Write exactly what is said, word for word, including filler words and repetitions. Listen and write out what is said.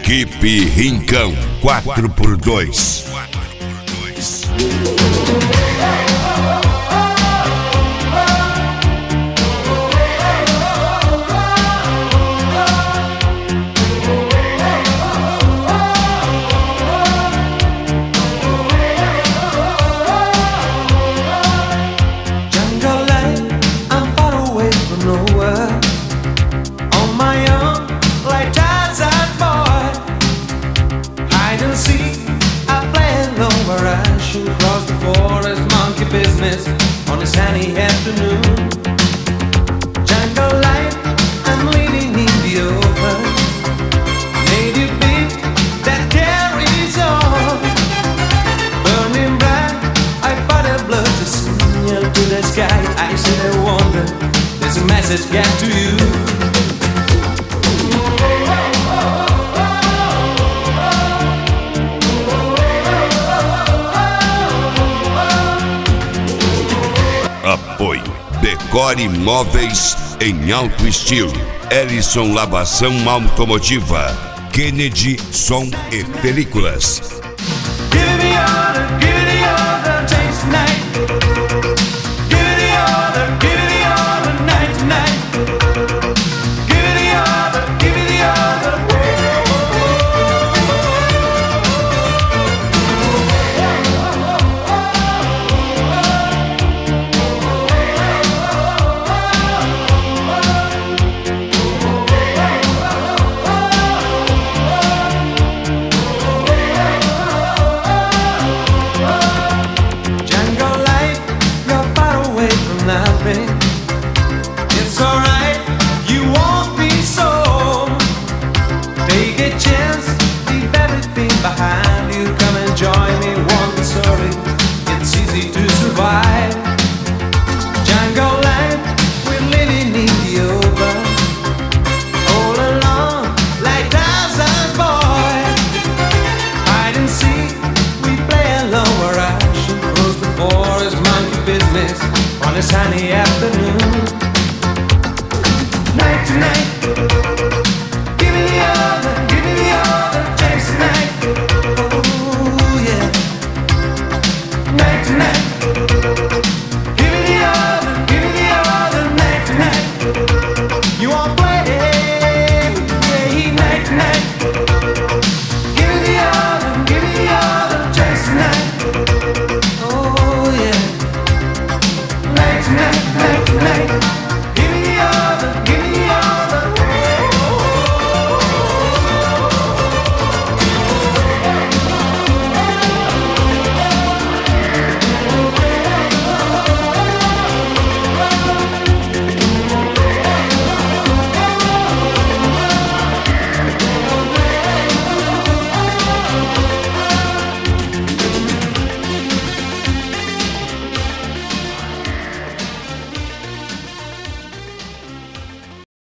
Equipe Rincão quatro por dois. Business on a sunny afternoon. Jungle life, I'm living in the open. Native beat that carries on. Burning bright, I fought a blood to signal to the sky. I said I wonder, there's a message get to you. Apoio Decore Imóveis em alto estilo. Ellison Lavação Automotiva. Kennedy Som e Películas. Behind you, come and join.